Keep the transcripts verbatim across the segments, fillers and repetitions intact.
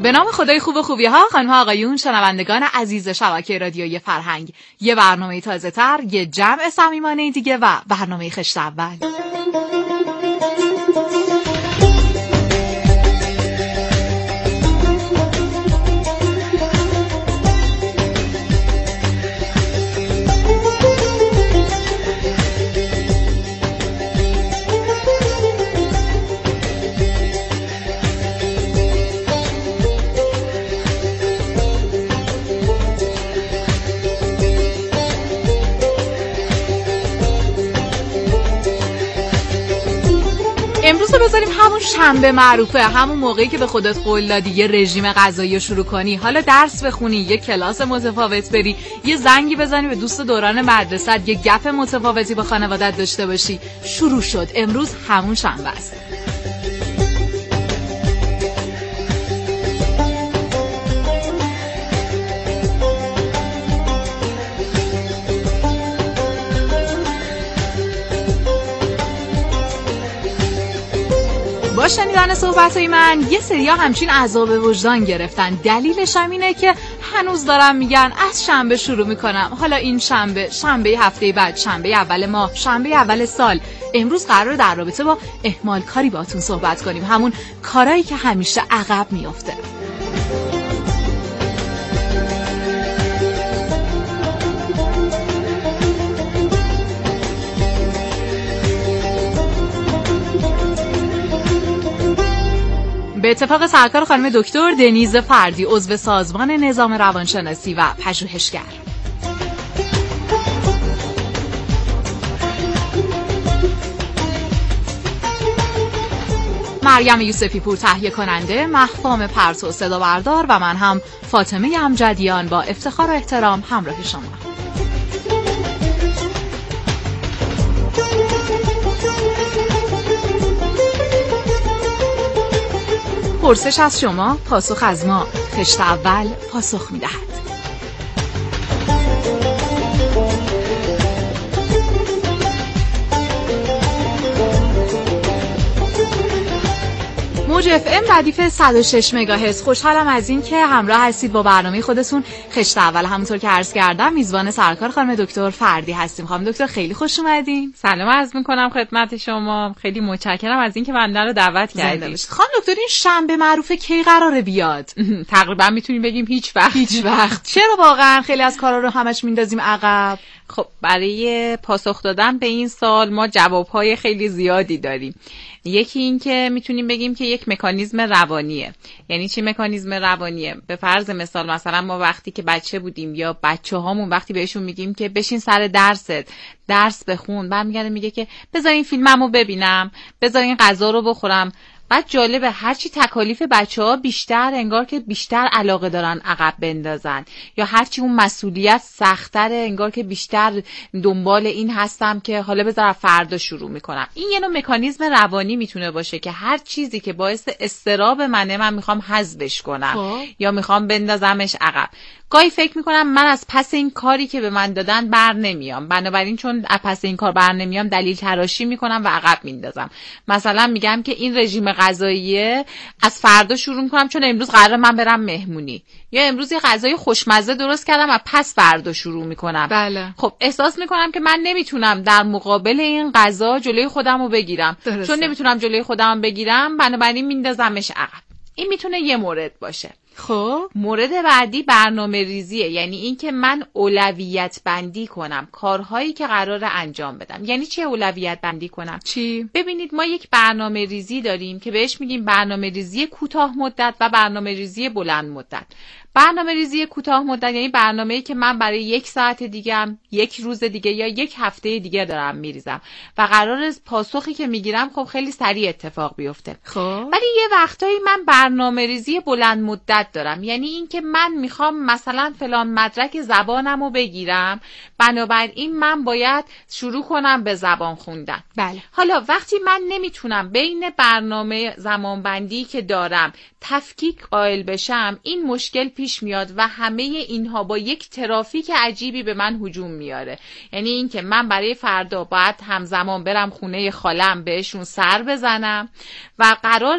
به نام خدای خوب خوبی ها، خانم ها آقایون، شنوندگان عزیز شبکه رادیویی فرهنگ، یه برنامه تازه تر، یه جمع صمیمانه دیگه و برنامه خشت اول. امروز رو بذاریم همون شنبه معروفه، همون موقعی که به خودت قول دادی یه رژیم غذایی شروع کنی، حالا درس بخونی، یه کلاس متفاوت بری، یه زنگی بزنی به دوست دوران مدرسه، یه گپ متفاوتی با خانوادت داشته باشی. شروع شد، امروز همون شنبه است. با شنیدن صحبت‌های من یه سریا همچین عذاب وجدان گرفتن. دلیلش هم اینه که هنوز دارم میگن از شنبه شروع میکنم، حالا این شنبه، شنبه هفته بعد، شنبه اول ماه، شنبه اول سال. امروز قراره در رابطه با اهمال کاری باهاتون صحبت کنیم، همون کارایی که همیشه عقب میفته. به اتفاق سرکار خانم دکتر دنیز فردی، عضو سازمان نظام روانشناسی و پژوهشگر. مریم یوسفی پور تهیه کننده، مهفام پرتو صدا بردار و من هم فاطمه امجدیان با افتخار و احترام همراه شما. پرسش از شما، پاسخ از ما. خشت اول پاسخ می‌دهد. موج اف ام ردیف صد و شش مگاهرتز. خوشحالم از این که همراه هستید با برنامه خودتون خشت اول. همونطور که عرض کردم میزبان سرکار خانم دکتر فردی هستیم. خانم دکتر خیلی خوش اومدین. سلام عرض میکنم خدمت شما. خیلی متشکرم از این که بنده رو دعوت کردید. خانم دکتر این شنبه معروفه کی قراره بیاد؟ تقریبا میتونیم بگیم هیچ وقت. هیچ وقت. چرا واقعا خیلی از کارا رو همش میندازیم عقب؟ خب برای پاسخ دادن به این سوال ما جوابهای خیلی زیادی داریم. یکی این که میتونیم بگیم که یک مکانیزم روانیه. یعنی چی مکانیزم روانیه؟ به فرض مثال مثلا ما وقتی که بچه بودیم یا بچه هامون وقتی بهشون میگیم که بشین سر درست، درس بخون، برمیگرده میگه که بذار این فیلممو ببینم، بذار این غذا رو بخورم. بعد جالبه هرچی تکالیف بچه‌ها بیشتر، انگار که بیشتر علاقه دارن عقب بندازن، یا هرچی اون مسئولیت سخت‌تره انگار که بیشتر دنبال این هستم که حالا بذار فردا شروع میکنم. این یه نوع مکانیزم روانی میتونه باشه که هر چیزی که باعث اضطراب منه من میخوام حذفش کنم خواه. یا میخوام بندازمش عقب. گاهی فکر میکنم من از پس این کاری که به من دادن بر نمیام، بنابراین چون از پس این کار بر نمیام دلیل تراشی میکنم و عقب میندازم. مثلا میگم که این رژیم غذاییه از فردا شروع میکنم چون امروز قراره من برم مهمونی، یا امروز یه غذای خوشمزه درست کردم و پس فردا شروع میکنم. بله. خب احساس میکنم که من نمیتونم در مقابل این غذا جلوی خودم رو بگیرم. درسته. چون نمیتونم جلوی خودم بگیرم بنابراین میندازمش عقب. این میتونه یه مورد باشه. خب مورد بعدی برنامه ریزیه، یعنی این که من اولویت بندی کنم کارهایی که قراره انجام بدم. یعنی چی اولویت بندی کنم؟ چی؟ ببینید ما یک برنامه ریزی داریم که بهش میگیم برنامه ریزی کوتاه مدت و برنامه ریزی بلند مدت. برنامه ریزی کوتاه مدت یعنی برنامه‌ای که من برای یک ساعت دیگه‌ام، یک روز دیگه یا یک هفته دیگه دارم میریزم و قراره پاسخی که میگیرم خب خیلی سریع اتفاق بیفته. خب ولی یه وقتایی من برنامه ریزی بلند مدت دارم، یعنی این که من میخوام مثلا فلان مدرک زبانمو بگیرم، بنابراین من باید شروع کنم به زبان خوندن. بله. حالا وقتی من نمیتونم بین برنامه زمانبندی که دارم تفکیک قائل بشم، این مشکل پیش میاد و همه اینها با یک ترافیک عجیبی به من هجوم میاره. یعنی این که من برای فردا باید همزمان برم خونه خالم بهشون سر بزنم و قراره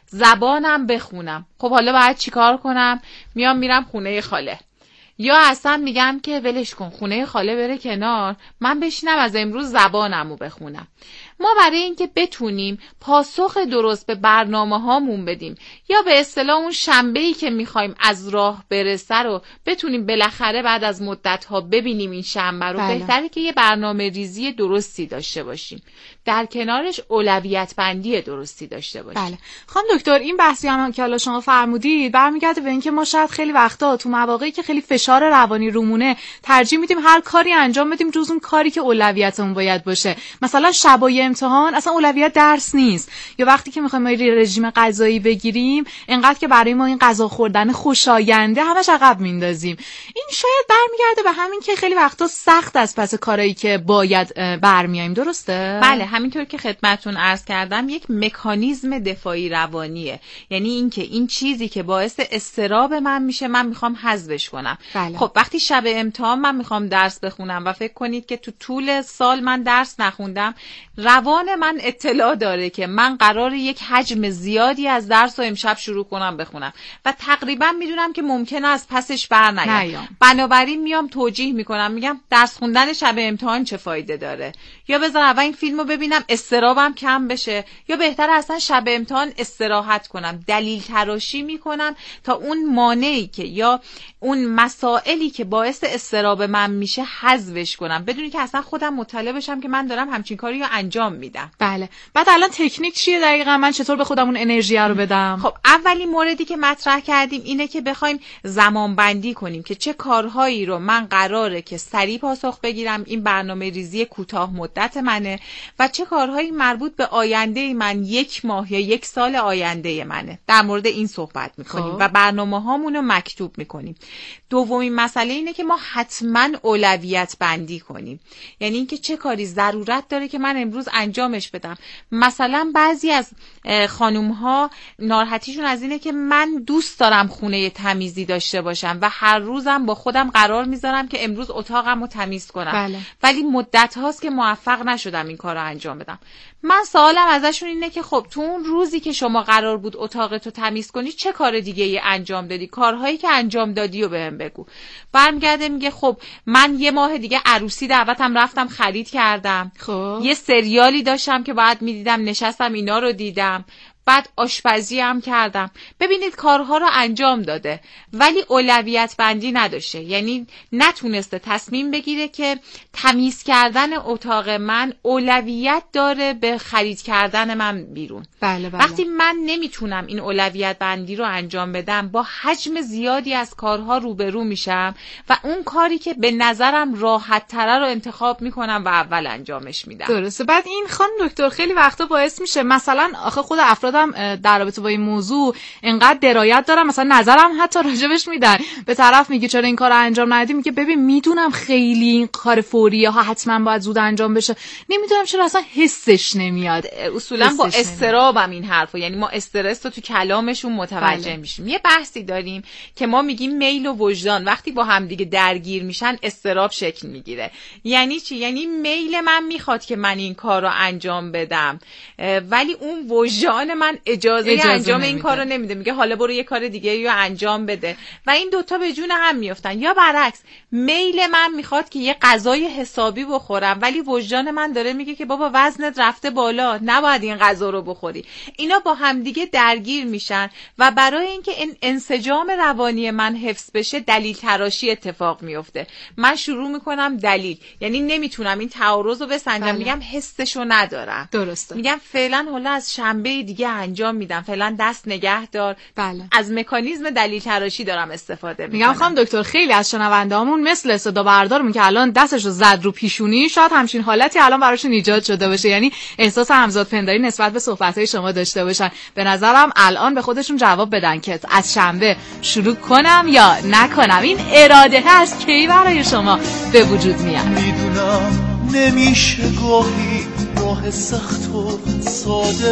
زبانم بخونم. خب حالا باید چیکار کنم؟ میام میرم خونه خاله، یا اصلا میگم که ولش کن خونه خاله بره کنار، من بشینم از امروز زبانمو بخونم. ما برای اینکه بتونیم پاسخ درست به برنامه هامون بدیم یا به اصطلاح اون شنبه‌ای که میخوایم از راه برسه رو بتونیم بالاخره بعد از مدت ها ببینیم این شنبه رو، بله. بهتره که یه برنامه ریزی درستی داشته باشیم، در کنارش اولویت بندی درستی داشته باشیم. بله خانم دکتر، این بحثی هم که حالا شما فرمودید برمیگرده به اینکه ما شاید خیلی وقتا تو مواقعی که خیلی فشار روانی رومونه ترجیح میدیم هر کاری انجام بدیم جز اون کاری که اولویتمون باید باشه. مثلا شبای امتحان اصلا اولویت درس نیست، یا وقتی که میخوایم رژیم غذایی بگیریم انقدر که برای ما این غذا خوردن خوشاینده همش عقب میندازیم. این شاید برمیگرده به همین که خیلی وقتا سخت از پس کارایی که باید برمیایم. درسته؟ بله، همینطور که خدمتتون عرض کردم یک مکانیزم دفاعی روانیه، یعنی اینکه این چیزی که باعث اضطراب من میشه من میخوام حذفش کنم. بله. خب وقتی شب امتحان من میخوام درس بخونم و فکر کنید که تو طول سال من درس نخوندم، روان من اطلاع داره که من قراره یک حجم زیادی از درس رو امشب شروع کنم بخونم و تقریبا میدونم که ممکنه از پسش بر نیام. بنابراین میام توجیه میکنم، میگم درس خوندن شب امتحان چه فایده داره، یا بذار اول این فیلمو ببینم استرابم کم بشه، یا بهتره اصلا شب امتحان استراحت کنم. دلیل تراشی میکنم تا اون مانعی که یا اون مسائلی که باعث استراب من میشه حذفش کنم، بدونی که اصلا خودم مطلع بشم که من دارم همچین کاری رو انجام میدم. بله. بعد الان تکنیک چیه دقیقاً؟ من چطور به خودم اون انرژی رو بدم؟ خب اولین موردی که مطرح کردیم اینه که بخوایم زمان بندی کنیم که چه کارهایی رو من قراره که سریع پاسخ بگیرم، این برنامه ریزی کوتاه مدت منه، و چه کارهایی مربوط به آینده من، یک ماه یا یک سال آینده منه. در مورد این صحبت میکنیم و برنامه هامون رو مکتوب میکنیم. دومین مسئله اینه که ما حتما اولویت بندی کنیم، یعنی اینکه چه کاری ضرورت داره که من امروز انجامش بدم. مثلا بعضی از خانوم ها ناراحتیشون از اینه که من دوست دارم خونه تمیزی داشته باشم و هر روزم با خودم قرار میذارم که امروز اتاقم رو تمیز کنم. بله. ولی مدت هاست که موفق نشدم این کار رو انجام بدم. من سوالم ازشون اینه که خب تو اون روزی که شما قرار بود اتاقتو تمیز کنی چه کار دیگه ای انجام دادی؟ کارهایی که انجام دادی رو بهم بگو. برمیگرده میگه خب من یه ماه دیگه عروسی دعوتم رفتم خرید کردم. خب یه سریالی داشتم که باید میدیدم، نشستم اینا رو دیدم. بعد آشپزی هم کردم. ببینید کارها رو انجام داده ولی اولویت بندی نداشته، یعنی نتونسته تصمیم بگیره که تمیز کردن اتاق من اولویت داره به خرید کردن من بیرون. بله بله. وقتی من نمیتونم این اولویت بندی رو انجام بدم با حجم زیادی از کارها روبرو میشم و اون کاری که به نظرم راحت تره رو انتخاب میکنم و اول انجامش میدم. درسته. بعد این خانم دکتر خیلی وقتا باعث میشه مثلا آخه خود افراد در رابطه با این موضوع انقدر درایت دارم، مثلا نظرم حتی راجبش میدن، به طرف میگه چرا این کارو انجام ندی، میگه ببین میدونم خیلی این کار فوریه ها حتما باید زود انجام بشه، نمیدونم چرا اصلا حسش نمیاد. اصولا با استرابم این حرفو، یعنی ما استرس رو تو کلامشون متوجه بله. میشیم. یه بحثی داریم که ما میگیم میل و وجدان وقتی با هم دیگه درگیر میشن استراب شکل میگیره. یعنی چی؟ یعنی میل من میخواد که من این کار رو انجام بدم ولی اون وجدان من اجازه, اجازه انجام نمیده. این کار رو نمیده، میگه حالا برو یه کار دیگه رو انجام بده و این دوتا به جون هم میافتن. یا برعکس، میل من میخواد که یه غذای حسابی بخورم ولی وجدان من داره میگه که بابا وزنت رفته بالا، نباید این غذا رو بخوری. اینا با هم دیگه درگیر میشن و برای اینکه این انسجام روانی من حفظ بشه دلیل تراشی اتفاق میفته. من شروع میکنم دلیل، یعنی نمیتونم این تعارض رو بسنجم. بله. میگم حسشو ندارم. درسته. میگم فعلا حالا از شنبه دیگه انجام میدم، فعلا دست نگه دار. بله. از مکانیزم دلیل تراشی دارم استفاده میکنم. میگم خانم دکتر خیلی از شنوندهامون مثل صدا بردارمون که الان دستشو زد رو پیشونی، شاید همچین حالتی الان براشون ایجاد شده باشه، یعنی احساس همزاد پنداری نسبت به صحبت‌های شما داشته باشن. به نظرم الان به خودشون جواب بدن که از شنبه شروع کنم یا نکنم. این اراده هست کی برای شما به وجود میاد. میدونم نمیشه گاهی راه سخت و ساده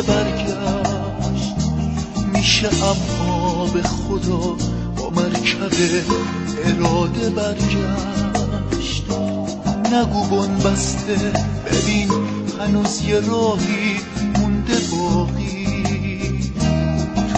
برگشت، میشه اما به خدا با مرکب اراده برگشت. نگو بن بسته، ببین هنوز یه راهی مونده باقی،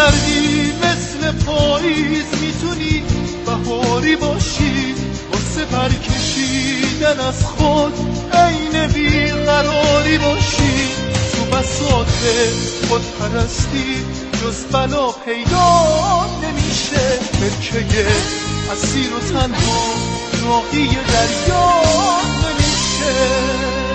زردی مثل پاییز میتونی بهاری باشی، واسه پر کشیدن از خود عین بیقراری باشی. تو بساط خود پرستی جز بلا پیدا نمیشه، ملکه اسیر و تنها راهی دریا نمیشه.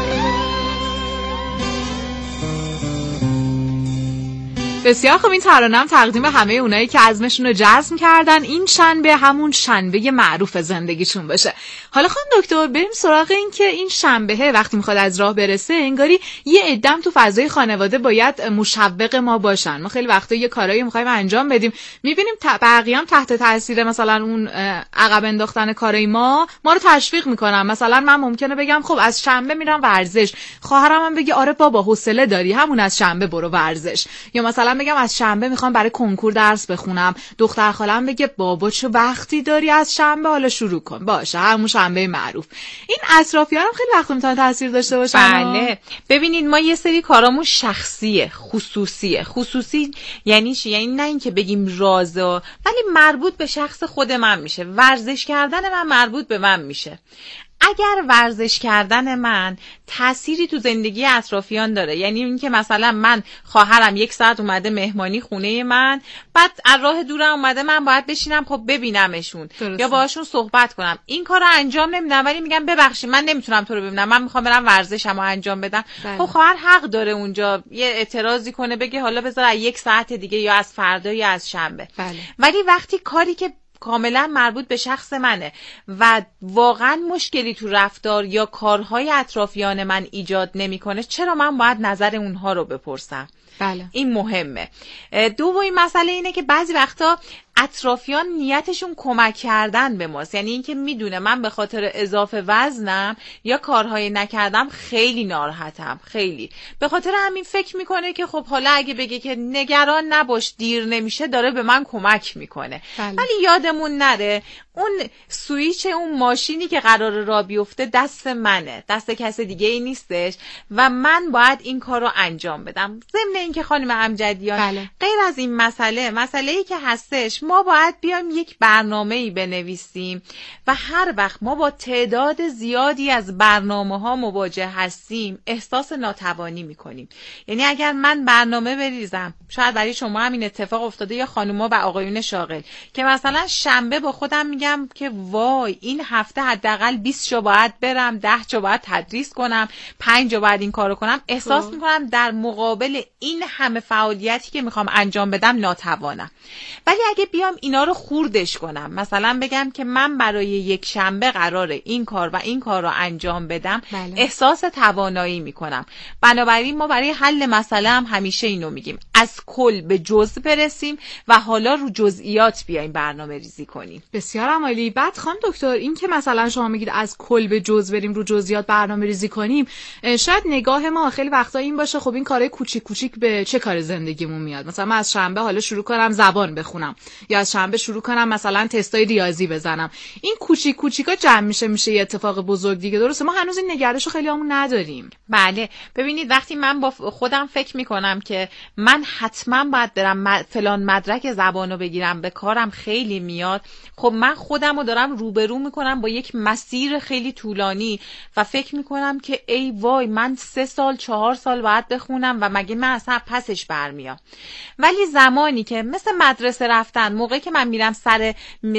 بسیار خوب، این ترانه‌ام تقدیم همه اونایی که عزمشون رو جزم کردن این شنبه همون شنبه معروف زندگیشون باشه. حالا خانم دکتر بریم سراغ این که این شنبه وقتی میخواد از راه برسه انگاری یه عدم تو فضای خانواده باید مشوق ما باشن. ما خیلی وقتا یه کارایی میخوایم انجام بدیم میبینیم بقیه هم تحت تاثیر مثلا اون عقب انداختن کارای ما ما رو تشویق میکنن. مثلا من ممکنه بگم خب از شنبه میرم ورزش، خواهرم هم بگه آره بابا حوصله داری همون از شنبه برو ورزش. یا مثلا بگم از شنبه میخوام برای کنکور درس بخونم، دختر خالم بگه بابا چه وقتی داری از شنبه حالا شروع کن، باشه همون شنبه معروف. این اطرافیانم خیلی وقت میتونه تاثیر داشته باشه. بله ببینید ما یه سری کارامون شخصیه، خصوصیه. خصوصی یعنی چی؟ یعنی نه اینکه بگیم رازه، ولی مربوط به شخص خود من میشه. ورزش کردن من مربوط به من میشه. اگر ورزش کردن من تأثیری تو زندگی اطرافیان داره، یعنی اینکه مثلا من خواهرم یک ساعت اومده مهمانی خونه من، بعد از راه دورم اومده من باید بشینم خب ببینمشون درسته. یا باهاشون صحبت کنم، این کارو انجام نمیدم ولی میگم ببخشید من نمیتونم تو رو ببینم، من میخوام برم ورزشمو انجام بدم. بله. خب خواهر حق داره اونجا یه اعتراضی کنه بگه حالا بذار یک ساعت دیگه یا از فردا یا از شنبه. بله. ولی وقتی کاری که کاملا مربوط به شخص منه و واقعا مشکلی تو رفتار یا کارهای اطرافیان من ایجاد نمیکنه، چرا من باید نظر اونها رو بپرسم؟ بله. این مهمه. دومین مسئله اینه که بعضی وقتا اطرافیان نیتشون کمک کردن به ماست، یعنی اینکه میدونه من به خاطر اضافه وزنم یا کارهای نکردم خیلی ناراحتم، خیلی به خاطر همین فکر میکنه که خب حالا اگه بگه که نگران نباش دیر نمیشه داره به من کمک میکنه. بله. ولی یادمون نره اون سویچ اون ماشینی که قرار را بیفته دست منه، دست کس دیگه ای نیستش و من باید این کار رو انجام بدم. ضمن اینکه خانم امجدیان بله. غیر از این مسئله مسئله‌ای که هستش، ما باید بیایم یک برنامه‌ای بنویسیم و هر وقت ما با تعداد زیادی از برنامه‌ها مواجه هستیم احساس ناتوانی می‌کنیم. یعنی اگر من برنامه بریزم، شاید برای شما هم این اتفاق افتاده یا خانوما و آقایون شاغل، که مثلا شنبه با خودم میگم که وای این هفته حداقل بیست جا باید برم، ده جا باید تدریس کنم، پنج جا باید این کارو کنم، احساس خب. می‌کنم در مقابل این همه فعالیتی که می‌خوام انجام بدم ناتوانم. ولی اگه بیام اینا رو خوردش کنم، مثلا بگم که من برای یک شنبه قراره این کار و این کار رو انجام بدم، بله. احساس توانایی میکنم. بنابراین ما برای حل مسئله هم همیشه اینو میگیم از کل به جزء برسیم و حالا رو جزئیات بیایم برنامه ریزی کنیم. بسیار عالی. بعد خانم دکتر این که مثلا شما میگید از کل به جزء بریم رو جزئیات برنامه ریزی کنیم، شاید نگاه ما خیلی وقتا این باشه خب این کارهای کوچیک کوچیک به چه کار زندگیمون میاد. مثلا من از شنبه حالا شروع کنم زبان بخونم یا از شنبه شروع کنم مثلا تستای ریاضی بزنم. این کوچیک کوچیکا جمع میشه میشه یه اتفاق بزرگ دیگه. درسته ما هنوز این نگرشو خیلی همون نداریم. بله ببینید وقتی من با خودم فکر میکنم که من حتما باید برم فلان مدرک زبانو بگیرم، به کارم خیلی میاد، خب من خودمو دارم روبرو میکنم با یک مسیر خیلی طولانی و فکر میکنم که ای وای من سه سال چهار سال باید بخونم و مگه من اصلا پسش برمیام. ولی زمانی که مثل مدرسه رفتن، موقعی که من میرم سر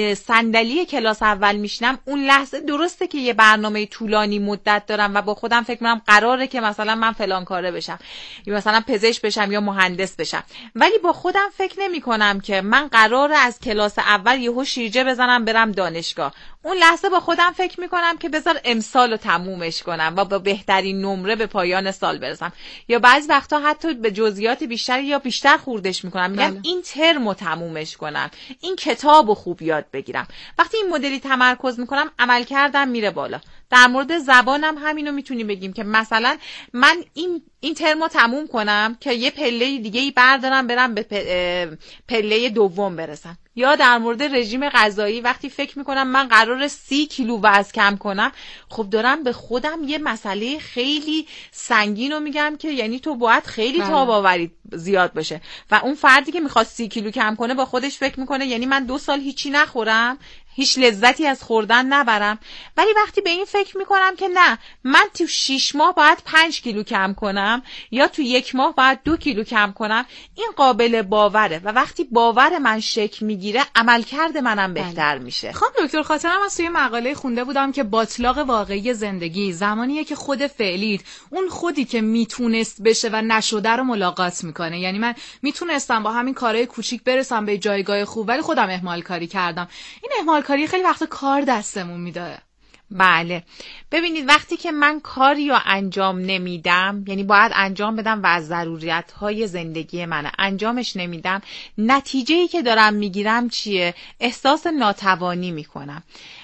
صندلی کلاس اول میشینم، اون لحظه درسته که یه برنامه طولانی مدت دارم و با خودم فکر میکنم قراره که مثلا من فلان کاره بشم یا مثلا پزشک بشم یا مهندس بشم، ولی با خودم فکر نمی کنم که من قراره از کلاس اول یهو شیرجه بزنم برم دانشگاه. اون لحظه با خودم فکر میکنم که بذار امسالو تمومش کنم و با بهترین نمره به پایان سال برسم، یا بعضی وقتا حتی به جزئیات بیشتری یا بیشتر خوردش میکنم، میگم بله. این ترمو تمومش کنم، این کتابو خوب یاد بگیرم. وقتی این مدلی تمرکز میکنم عمل کردم میره بالا. در مورد زبانم همینو میتونیم بگیم که مثلا من این این ترمو تموم کنم که یه پله دیگه ای بردارم برم به پله دوم برسم، یا در مورد رژیم غذایی وقتی فکر میکنم من قراره سی کیلو وزن کم کنم، خب دارم به خودم یه مسئله خیلی سنگین رو میگم که یعنی تو باید خیلی تاب آوری زیاد باشه. و اون فردی که میخواد سی کیلو کم کنه با خودش فکر میکنه یعنی من دو سال هیچی نخورم، هیچ لذتی از خوردن نبرم. ولی وقتی به این فکر میکنم که نه، من تو شیش ماه باید پنج کیلو کم کنم یا تو یک ماه باید دو کیلو کم کنم، این قابل باوره و وقتی باور من شکل میگیره عملکرد منم بهتر میشه. خب دکتر خاطرم از توی مقاله خونده بودم که باطلاق واقعی زندگی زمانیه که خود فعلیت، اون خودی که میتونست بشه و نشده رو ملاقات میکنه. یعنی من میتونستم با همین کارهای کوچیک برسم به جایگاه خوب ولی خودم اهمال کاری کردم. این اهمال کاری خیلی وقت کار دستمون میده. بله ببینید وقتی که من کاری رو انجام نمیدم، یعنی باید انجام بدم و از ضروریت‌های زندگی منه، انجامش نمیدم، نتیجه‌ای که دارم میگیرم چیه؟ احساس ناتوانی میکنم.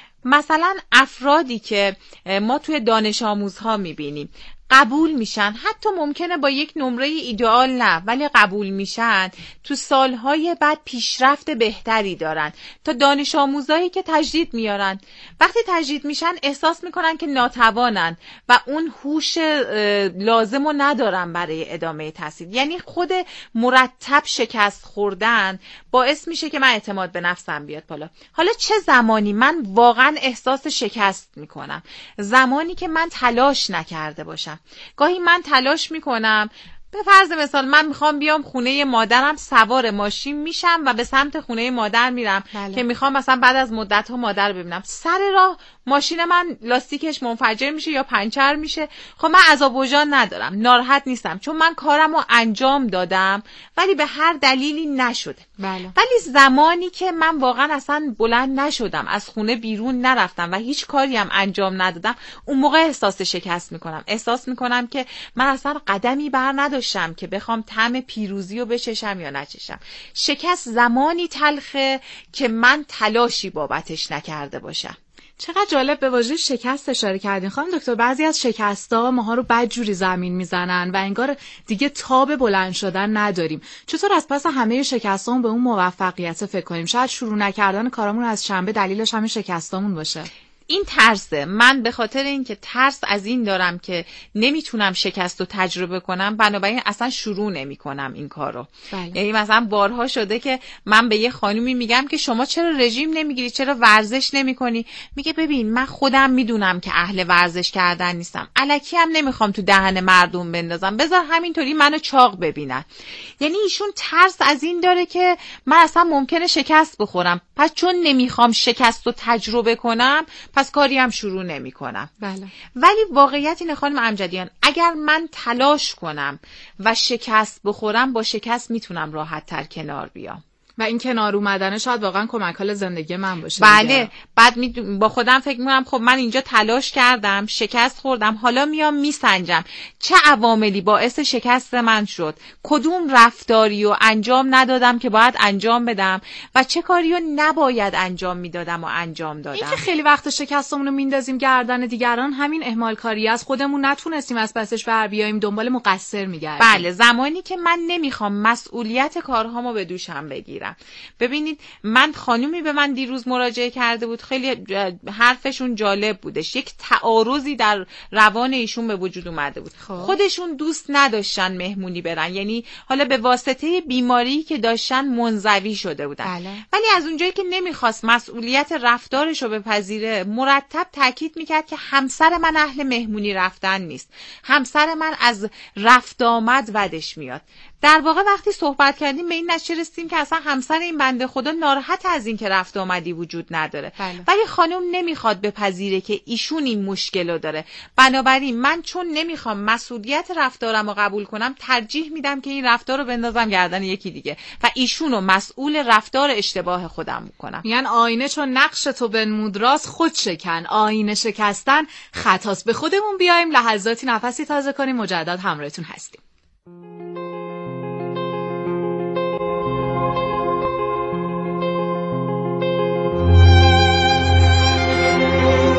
مثلا افرادی که ما توی دانش آموزها میبینیم قبول میشن، حتی ممکنه با یک نمره ایدئال نه ولی قبول میشن، تو سالهای بعد پیشرفت بهتری دارن تا دانش آموزایی که تجدید میارن. وقتی تجدید میشن احساس میکنن که ناتوانن و اون هوش لازم رو ندارن برای ادامه تحصیل. یعنی خود مرتب شکست خوردن باعث میشه که من اعتماد به نفسم بیاد بالا. حالا چه زمانی من واقعا احساس شکست میکنم؟ زمانی که من تلاش نکرده باشم. گاهی من تلاش میکنم، به فرض مثال من میخوام بیام خونه مادرم، سوار ماشین میشم و به سمت خونه مادر میرم بله. که میخوام مثلا بعد از مدت ها مادر رو ببینم، سر راه ماشین من لاستیکش منفجر میشه یا پنچر میشه. خب من عذاب وجدان ندارم، ناراحت نیستم، چون من کارم رو انجام دادم ولی به هر دلیلی نشده. بله. ولی زمانی که من واقعا اصلا بلند نشدم، از خونه بیرون نرفتم و هیچ کاری هم انجام ندادم، اون موقع احساس شکست میکنم. احساس میکنم که من اصلا قدمی بر نداشتم که بخوام طعم پیروزی رو بچشم یا نچشم. شکست زمانی تلخه که من تلاشی بابتش نکرده باشم. چقدر جالب به واژه شکست اشاره کردین خانم دکتر. بعضی از شکست‌ها ماها رو بدجوری زمین میزنن و انگار دیگه تاب بلند شدن نداریم. چطور از پس همه شکستامون به اون موفقیت فکر کنیم؟ شاید شروع نکردن کارامون از شنبه دلیلش همین شکستامون باشه. این ترسه. من به خاطر اینکه ترس از این دارم که نمیتونم شکست رو تجربه کنم، بنابراین اصلا شروع نمی کنم این کارو. بله. یعنی مثلا بارها شده که من به یه خانومی میگم که شما چرا رژیم نمیگیری، چرا ورزش نمیکنی؟ میگه ببین من خودم میدونم که اهل ورزش کردن نیستم، الکی هم نمیخوام تو دهن مردم بندازم، بذار همینطوری منو چاق ببینن. یعنی ایشون ترس از این داره که من اصلا ممکنه شکست بخورم، پس چون نمیخوام شکست رو تجربه کنم پس کاری هم شروع نمی کنم. بله. ولی واقعیت اینه خانم امجدیان، اگر من تلاش کنم و شکست بخورم، با شکست میتونم راحت تر کنار بیام. و این کنار اومدن شاید واقعا کمک حال زندگی من باشه. بله دیگه. بعد می با خودم فکر میکنم خب من اینجا تلاش کردم، شکست خوردم، حالا میام میسنجم چه عواملی باعث شکست من شد، کدوم رفتاری رو انجام ندادم که باید انجام بدم و چه کاری رو نباید انجام میدادم و انجام دادم. این که خیلی وقت شکستمون رو میندازیم گردن دیگران، همین اهمال کاری از خودمون نتونستیم از پسش بر بیاییم، دنبال مقصر میگردیم. بله، زمانی که من نمیخوام مسئولیت کارهامو به دوشم بگیرم. ببینید من خانومی به من دیروز مراجعه کرده بود، خیلی حرفشون جالب بودش، یک تعارضی در روان ایشون به وجود اومده بود. خواه. خودشون دوست نداشتن مهمونی برن، یعنی حالا به واسطه بیماری که داشتن منزوی شده بودن. بله. ولی از اونجایی که نمیخواست مسئولیت رفتارش رو بپذیره، مرتب تاکید میکرد که همسر من اهل مهمونی رفتن نیست، همسر من از رفت آمد ودش میاد. در واقع وقتی صحبت کردیم به این نتیجه رسیدیم که اصلا همسر این بنده خدا ناراحت از این که رفت آمدی وجود نداره. بله. ولی خانم نمیخواد بپذیره که ایشون این مشکل رو داره. بنابراین من چون نمیخوام مسئولیت رفتارم رو قبول کنم، ترجیح میدم که این رفتار رو بندازم گردن یکی دیگه و ایشون رو مسئول رفتار اشتباه خودم کنم. یعنی آینه چون نقش تو بنمود راست خود شکن، آینه شکستن خطاست. به خودمون بیایم، لحظاتی نفسی تازه کنیم، مجدد همراهتون هستیم.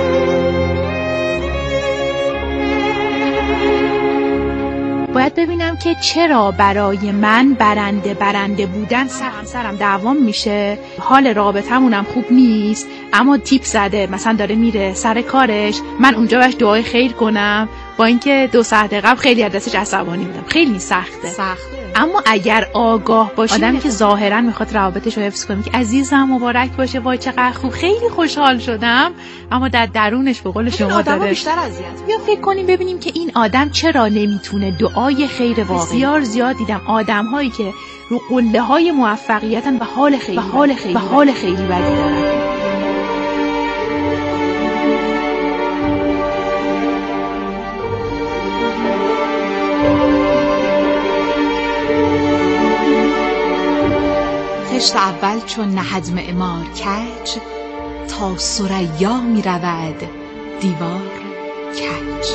باید ببینم میگم که چرا برای من برنده برنده بودن سرم سرم دوام میشه، حال رابطمونم خوب نیست، اما تیپ زده مثلا داره میره سر کارش، من اونجا بهش دعای خیر کنم، با اینکه دو ساعت قبل خیلی از دستش عصبانی بودم. خیلی سخته. سخته. اما اگر آگاه باشی، آدمی که ظاهرا میخواد روابطش رو حفظ کنه که عزیزم مبارک باشه، وای چقدر خوب، خیلی خوشحال شدم، اما در درونش به قول شما داره بیشتر اذیت. یا فکر کنیم ببینیم که این آدم چرا نمیتونه دعای خیر واقعی. بسیار زیاد دیدم آدم‌هایی که رو قله‌های موفقیتن و حال خیلی و حال خیلی و حال خیلی بدی دارن. خشت اول چون نهد معمار کج، تا ثریا می رود دیوار کج.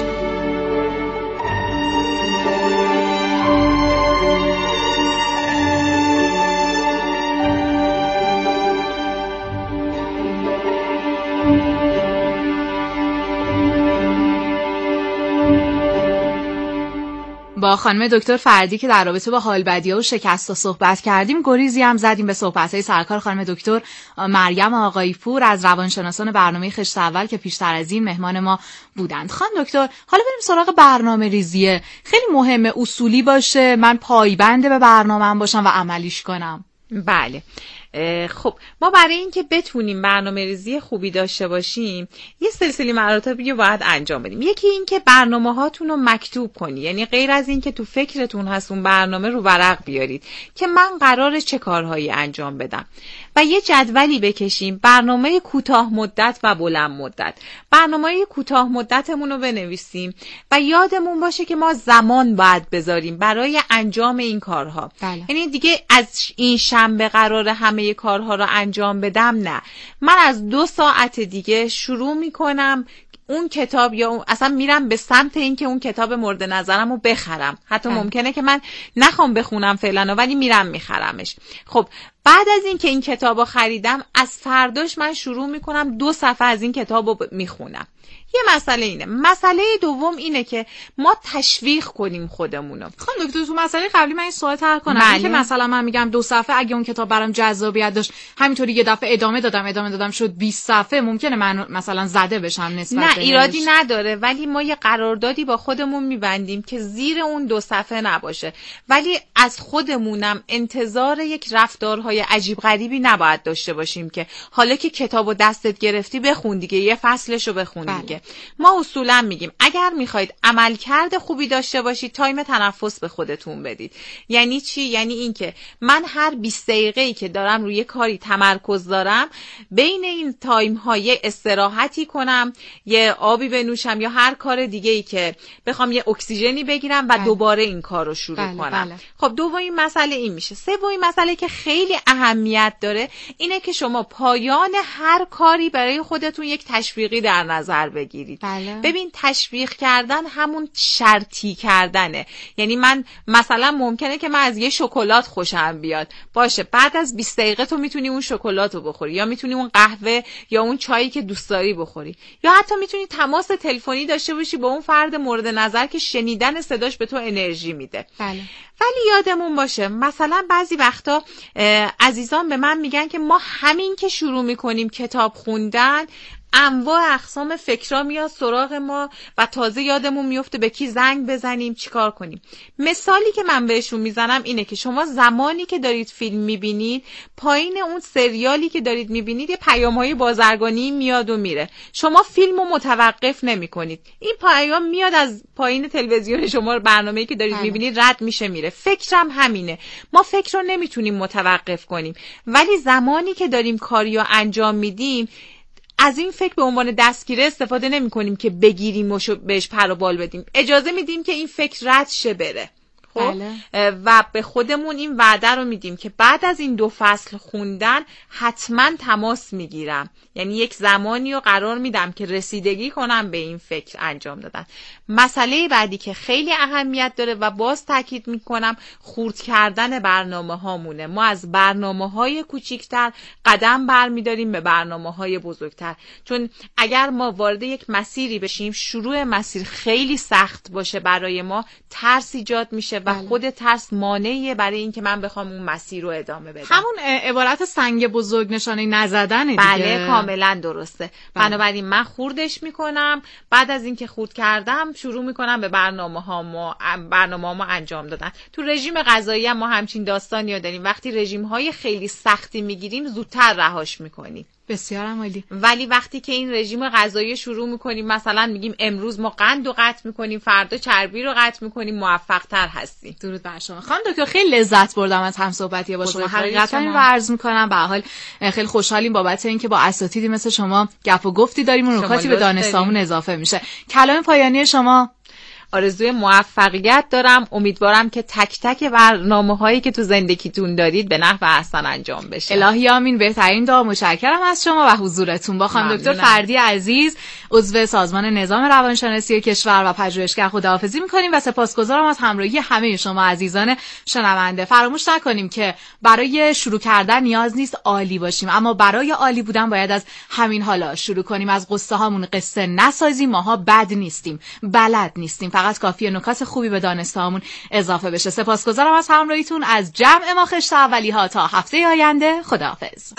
با خانم دکتر فردی که در رابطه با حال بدی‌ها و شکست‌ها صحبت کردیم، گریزی هم زدیم به صحبت‌های سرکار خانم دکتر مریم آقایی پور از روانشناسان برنامه خشت اول که پیشتر از این مهمان ما بودند. خانم دکتر، حالا بریم سراغ برنامه‌ریزی. خیلی مهمه اصولی باشه، من پایبند به برنامه‌ام باشم و عملیش کنم. بله. خب ما برای اینکه بتونیم برنامه‌ریزی خوبی داشته باشیم یه سلسله مراتبی رو باید انجام بدیم. یکی این که برنامه هاتون رو مکتوب کنی، یعنی غیر از این که تو فکرتون هست اون برنامه رو ورق بیارید که من قراره چه کارهایی انجام بدم و یه جدولی بکشیم، برنامه کوتاه مدت و بلند مدت. برنامه کوتاه مدتمون رو بنویسیم و یادمون باشه که ما زمان باید بذاریم برای انجام این کارها. بله. یعنی دیگه از این شنبه قراره همه یه کارها رو انجام بدم، نه، من از دو ساعت دیگه شروع میکنم اون کتاب یا اون اصلا میرم به سمت این که اون کتاب مورد نظرم رو بخرم. حتی هم. ممکنه که من نخوام بخونم فعلا ولی میرم میخرمش. خب بعد از این که این کتاب رو خریدم، از فرداش من شروع میکنم دو صفحه از این کتاب رو میخونم. یه مسئله اینه. مسئله دوم اینه که ما تشویق کنیم خودمونو. خانم دکتر، تو مسئله قبلی من این سوال طرح کنم بله. که مثلا من میگم دو صفحه، اگه اون کتاب برام جذابیت داشت همینطوری یه دفعه ادامه دادم ادامه دادم شد بیست صفحه، ممکنه من مثلا زده بشم نسبت نه به ایرادی نداره، ولی ما یه قراردادی با خودمون میبندیم که زیر اون دو صفحه نباشه، ولی از خودمونم انتظار یک رفتارهای عجیب غریبی نباید داشته باشیم که حالا که کتابو دستت گرفتی بخون دیگه، یه فصلشو بخون بله. دیگه. ما اصولا میگیم اگر میخواید عملکرد خوبی داشته باشید تایم تنفس به خودتون بدید. یعنی چی؟ یعنی این که من هر بیست دقیقه‌ای که دارم روی کاری تمرکز دارم، بین این تایم ها یه استراحتی کنم، یه آبی بنوشم یا هر کار دیگه‌ای که بخوام یه اکسیژنی بگیرم و بله. دوباره این کار رو شروع بله، کنم. بله. خب دومین مسئله این میشه. سومین مسئله که خیلی اهمیت داره اینه که شما پایان هر کاری برای خودتون یک تشویقی در نظر بگیرید. بله. ببین تشویق کردن همون شرطی کردنه. یعنی من مثلا ممکنه که من از یه شکلات خوشم بیاد، باشه بعد از بیست دقیقه تو میتونی اون شکلات رو بخوری یا میتونی اون قهوه یا اون چایی که دوست داری بخوری، یا حتی میتونی تماس تلفنی داشته باشی با اون فرد مورد نظر که شنیدن صداش به تو انرژی میده. بله. ولی یادمون باشه مثلا بعضی وقتا عزیزان به من میگن که ما همین که شروع میکنیم کتاب خوندن انواع اقسام فکرها میاد سراغ ما و تازه یادمون میفته به کی زنگ بزنیم چیکار کنیم. مثالی که من بهشون میزنم اینه که شما زمانی که دارید فیلم میبینید پایین اون سریالی که دارید میبینید یه پیام‌های بازرگانی میاد و میره، شما فیلمو متوقف نمیکنید، این پیام میاد از پایین تلویزیون شما، برنامه‌ای که دارید میبینید رد میشه میره. فکرم همینه، ما فکر رو نمیتونیم متوقف کنیم، ولی زمانی که داریم کاریو انجام میدیم از این فکر به عنوان دستگیره استفاده نمی کنیم که بگیریم و بهش پر و بال بدیم، اجازه میدیم که این فکر رد شه بره. خب بله. و به خودمون این وعده رو میدیم که بعد از این دو فصل خوندن حتما تماس میگیرم، یعنی یک زمانی رو قرار میدم که رسیدگی کنم به این فکر انجام دادن. مسئله بعدی که خیلی اهمیت داره و باز تاکید میکنم خرد کردن برنامه هامونه. ما از برنامه های کوچیکتر قدم برمیداریم به برنامه های بزرگتر، چون اگر ما وارد یک مسیری بشیم شروع مسیر خیلی سخت باشه برای ما، ترس ایجاد میشه و خود ترس مانعیه برای اینکه من بخوام اون مسیر رو ادامه بدم. همون عبارت سنگ بزرگ نشانه نزدن دیگه. بله کاملا درسته. بله. بنابراین من خوردش میکنم، بعد از اینکه خورد کردم شروع میکنم به برنامه‌هامو برنامه‌هامو انجام دادن. تو رژیم غذایی هم ما همچین داستانی داریم، وقتی رژیم‌های خیلی سختی میگیریم زودتر رهاش میکنیم. بسیار عالی. ولی وقتی که این رژیم غذایی شروع میکنیم، مثلا میگیم امروز ما قند رو قطع میکنیم، فردا چربی رو قطع میکنیم، موفق تر هستیم. درود بر شما خانم دکتر، خیلی لذت بردم از هم صحبتی با شما. حقیقتا این رو عرض میکنم، به هر حال خیلی خوشحالیم بابت اینکه با اساتیدی مثل شما گپ و گفتی داریم و نکاتی به دانش‌آموزمون اضافه میشه. کلام پایانی شما؟ آرزوی موفقیت دارم، امیدوارم که تک تک برنامه‌هایی که تو زندگیتون دارید به نحو احسن انجام بشه. الهی آمین. بهترین دعا. متشکرم از شما و حضورتون. با خانم دکتر فردی عزیز، عضو سازمان نظام روانشناسی کشور و پژوهشگر خداحافظی می‌کنیم و سپاسگزارم از همراهی همه شما عزیزان شنونده. فراموش نکنیم که برای شروع کردن نیاز نیست عالی باشیم، اما برای عالی بودن باید از همین حالا شروع کنیم. از قصه هامون قصه نسازیم. ماها بد نیستیم، بلد نیستیم، فقط کافیه نکات خوبی به دانستهامون اضافه بشه. سپاسگزارم از همراهیتون. از جمع ما خشت اولیها تا هفته آینده، خداحافظ.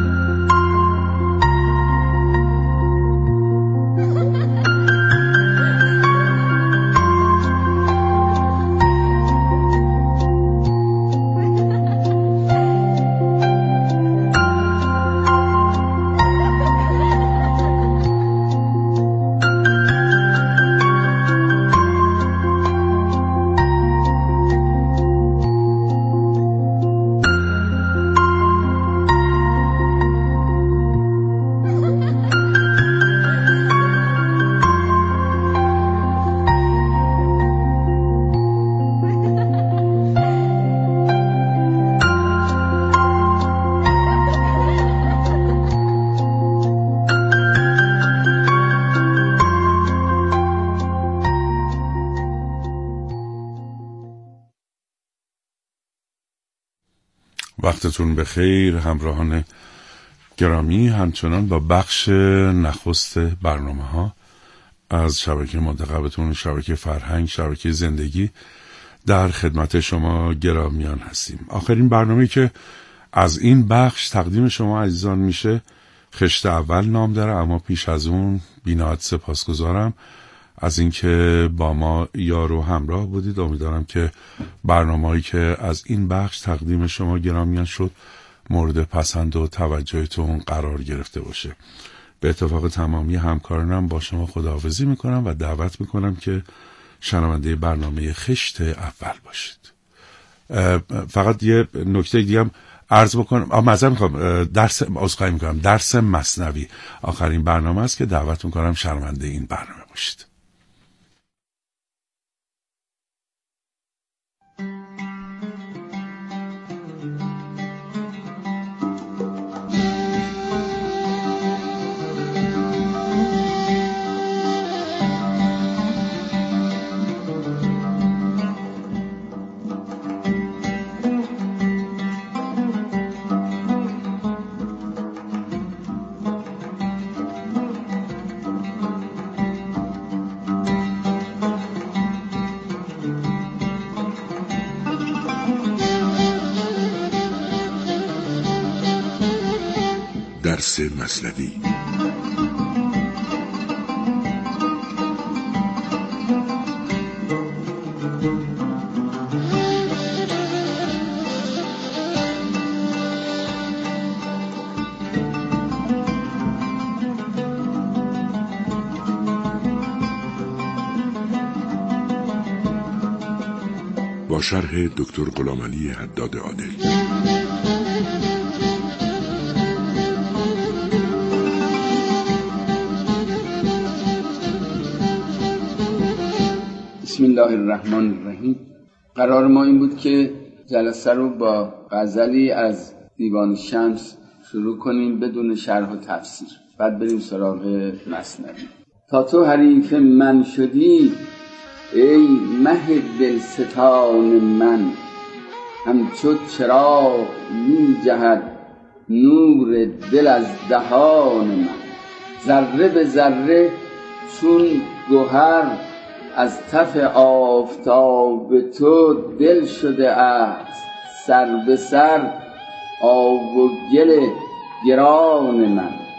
وقتتون بخیر همراهان گرامی. همچنان با بخش نخست برنامه ها از شبکه منتخبتون، شبکه فرهنگ، شبکه زندگی در خدمت شما گرامیان هستیم. آخرین برنامه‌ای که از این بخش تقدیم شما عزیزان میشه خشت اول نام داره، اما پیش از اون بی‌نهایت سپاسگزارم از اینکه با ما یار و همراه بودید. امیدوارم که برنامه‌ای که از این بخش تقدیم شما گرامیان شد مورد پسند و توجهتون قرار گرفته باشه. به اتفاق تمامی همکارانم با شما خداحافظی میکنم و دعوت میکنم که شنونده برنامه خشت اول باشید. فقط یه نکته دیگه هم عرض بکنم، معذرت میخوام، درس عذرخواهی میکنم درس مثنوی آخرین برنامه است که دعوت میکنم شنونده این برنامه باشید. درس مثنوی. با شرح دکتر غلامعلی حداد عادل. بسم الله الرحمن الرحیم. قرار ما این بود که جلسه رو با غزلی از دیوان شمس شروع کنیم بدون شرح و تفسیر، بعد بریم سراغ مثنوی. تا تو حریف من شدی ای مه دلستان من، همچو چراغ می جهد نور دل از دهان من. ذره به ذره چون گوهر از تف آفتاب تو دل شده است، سر به سر آب و گل گران من.